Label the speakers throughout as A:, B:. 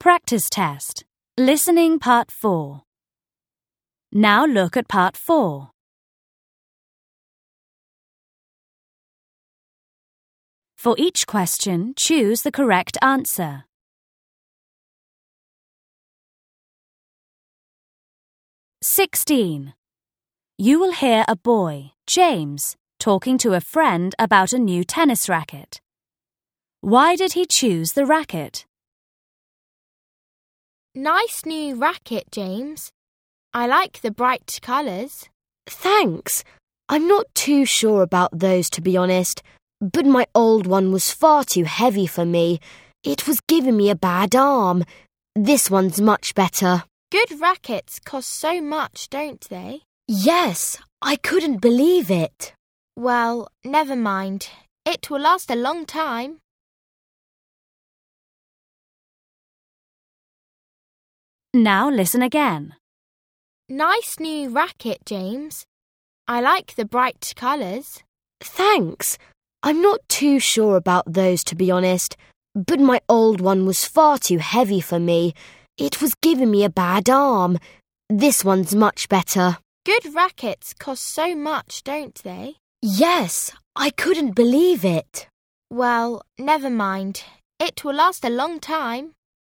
A: Practice test. Listening Part 4. Now look at Part 4. For each question, choose the correct answer. (16) You will hear a boy, James, talking to a friend about a new tennis racket. Why did he choose the racket?
B: Nice new racket, James. I like the bright colours.
C: Thanks. I'm not too sure about those, to be honest, but my old one was far too heavy for me. It was giving me a bad arm. This one's much better.
B: Good rackets cost so much, don't they?
C: Yes, I couldn't believe it.
B: Well, never mind. It will last a long time.
A: Now listen again.
B: Nice new racket, James. I like the bright colours.
C: Thanks. I'm not too sure about those, to be honest, but my old one was far too heavy for me. It was giving me a bad arm. This one's much better.
B: Good rackets cost so much, don't they?
C: Yes, I couldn't believe it.
B: Well, never mind. It will last a long time.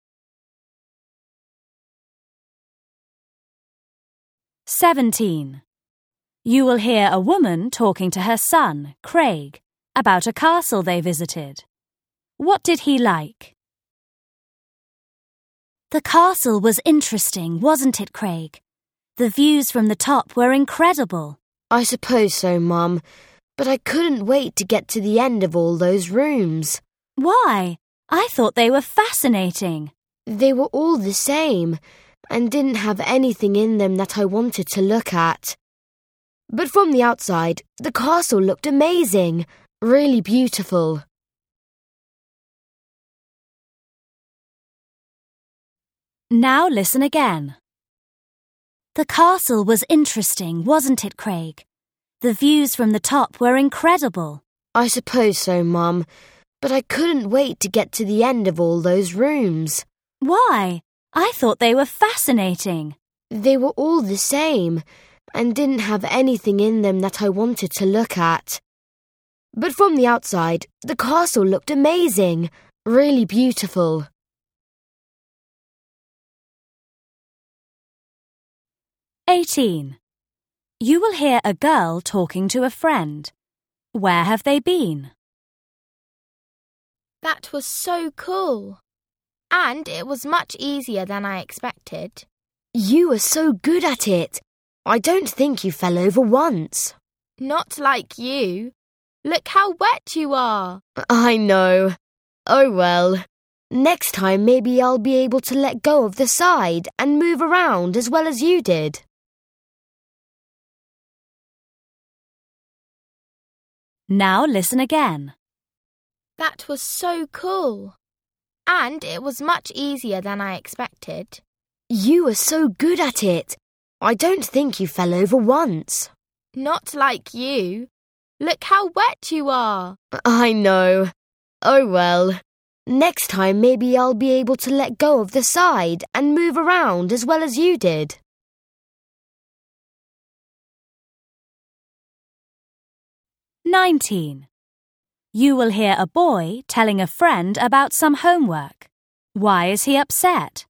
A: (17) You will hear a woman talking to her son, Craig, about a castle they visited. What did he like? The castle was interesting, wasn't it, Craig? The views from the top were incredible.
C: I suppose so, Mum, but I couldn't wait to get to the end of all those rooms.
A: Why? I thought they were fascinating.
C: They were all the same and didn't have anything in them that I wanted to look at. But from the outside, the castle looked amazing, really beautiful.
A: Now listen again. The castle was interesting, wasn't it, Craig? The views from the top were incredible.
C: I suppose so, Mum, but I couldn't wait to get to the end of all those rooms.
A: Why? I thought they were fascinating.
C: They were all the same and didn't have anything in them that I wanted to look at. But from the outside, the castle looked amazing, really beautiful.
A: (18) You will hear a girl talking to a friend. Where have they been?
B: That was so cool. And it was much easier than I expected.
C: You were so good at it. I don't think you fell over once.
B: Not like you. Look how wet you are.
C: I know. Oh well. Next time maybe I'll be able to let go of the side and move around as well as you did.
A: Now listen again.
B: That was so cool. And it was much easier than I expected.
C: You were so good at it. I don't think you fell over once.
B: Not like you. Look how wet you are.
C: I know. Oh well. Next time maybe I'll be able to let go of the side and move around as well as you did.
A: (19) You will hear a boy telling a friend about some homework. Why is he upset?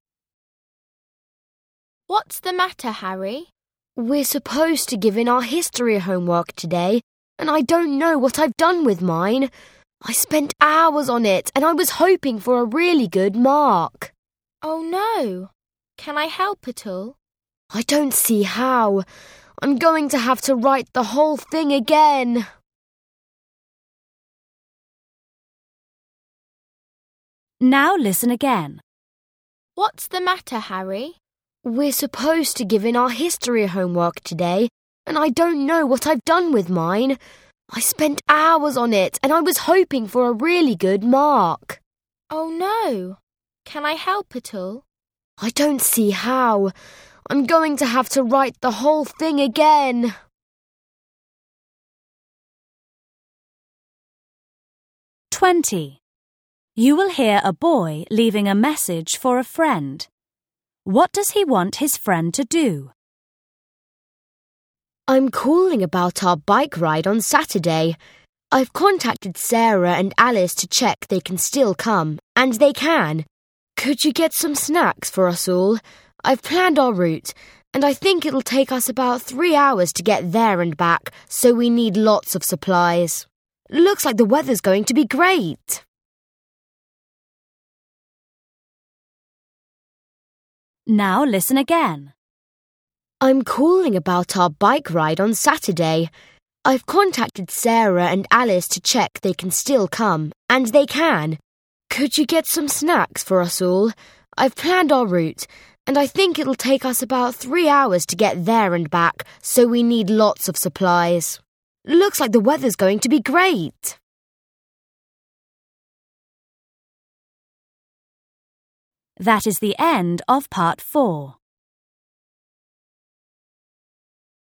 B: What's the matter, Harry?
C: We're supposed to give in our history homework today, and I don't know what I've done with mine. I spent hours on it, and I was hoping for a really good mark.
B: Oh no. Can I help at all?
C: I don't see how. I'm going to have to write the whole thing again.
A: Now listen again.
B: What's the matter, Harry?
C: We're supposed to give in our history homework today, and I don't know what I've done with mine. I spent hours on it, and I was hoping for a really good mark.
B: Oh no. Can I help at all?
C: I don't see how. I'm going to have to write the whole thing again.
A: (20) You will hear a boy leaving a message for a friend. What does he want his friend to do?
C: I'm calling about our bike ride on Saturday. I've contacted Sarah and Alice to check they can still come, and they can. Could you get some snacks for us all? I've planned our route, and I think it'll take us about 3 hours to get there and back, so we need lots of supplies. Looks like the weather's going to be great.
A: Now listen again.
C: I'm calling about our bike ride on Saturday. I've contacted Sarah and Alice to check they can still come, and they can. Could you get some snacks for us all? I've planned our route, and I think it'll take us about 3 hours to get there and back, so we need lots of supplies. Looks like the weather's going to be great.
A: That is the end of part 4.